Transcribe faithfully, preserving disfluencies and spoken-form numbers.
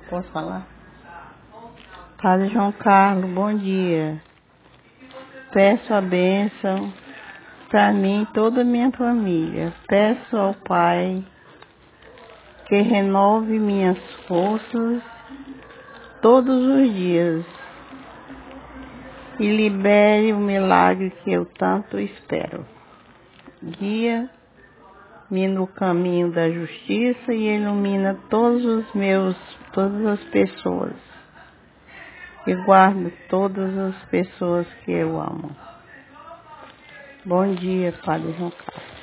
Posso falar? Padre João Carlos, bom dia. Peço a bênção para mim e toda a minha família. Peço ao Pai que renove minhas forças todos os dias e libere o milagre que eu tanto espero. Guia-me no caminho da justiça e ilumina todos os meus, todas as pessoas. E guardo todas as pessoas que eu amo. Bom dia, Padre João Carlos.